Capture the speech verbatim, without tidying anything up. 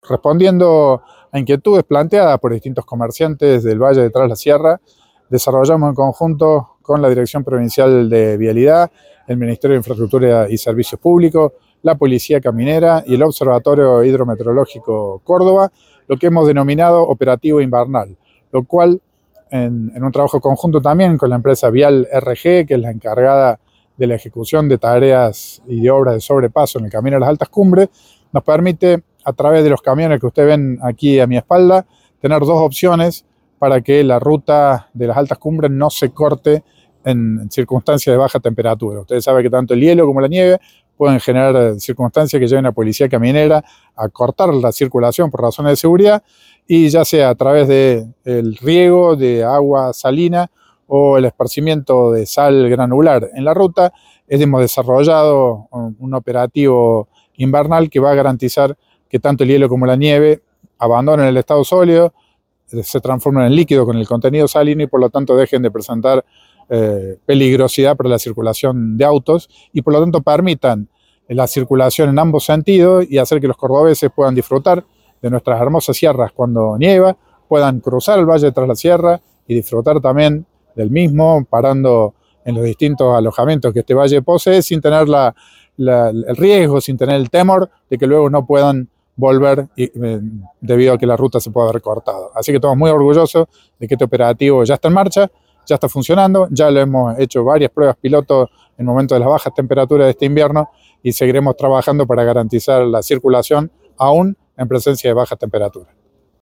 respondiendo a inquietudes planteadas por distintos comerciantes del Valle de Tras la Sierra, desarrollamos en conjunto con la Dirección Provincial de Vialidad, el Ministerio de Infraestructura y Servicios Públicos, la Policía Caminera y el Observatorio Hidrometeorológico Córdoba, lo que hemos denominado Operativo Invernal, lo cual en, en un trabajo conjunto también con la empresa Vial R G, que es la encargada de la ejecución de tareas y de obras de sobrepaso en el camino a las altas cumbres, nos permite, a través de los camiones que ustedes ven aquí a mi espalda, tener dos opciones para que la ruta de las altas cumbres no se corte en circunstancias de baja temperatura. Ustedes saben que tanto el hielo como la nieve pueden generar circunstancias que lleven a la policía caminera a cortar la circulación por razones de seguridad, y ya sea a través del riego de agua salina o el esparcimiento de sal granular en la ruta, hemos desarrollado un, un operativo invernal que va a garantizar que tanto el hielo como la nieve abandonen el estado sólido, se transformen en líquido con el contenido salino y por lo tanto dejen de presentar eh, peligrosidad para la circulación de autos y por lo tanto permitan la circulación en ambos sentidos y hacer que los cordobeses puedan disfrutar de nuestras hermosas sierras cuando nieva, puedan cruzar el Valle de Tras la Sierra y disfrutar también del mismo, parando en los distintos alojamientos que este valle posee sin tener la, la, el riesgo, sin tener el temor de que luego no puedan volver y, eh, debido a que la ruta se pueda haber cortado. Así que estamos muy orgullosos de que este operativo ya está en marcha, ya está funcionando, ya lo hemos hecho varias pruebas pilotos en el momento de las bajas temperaturas de este invierno y seguiremos trabajando para garantizar la circulación aún en presencia de bajas temperaturas.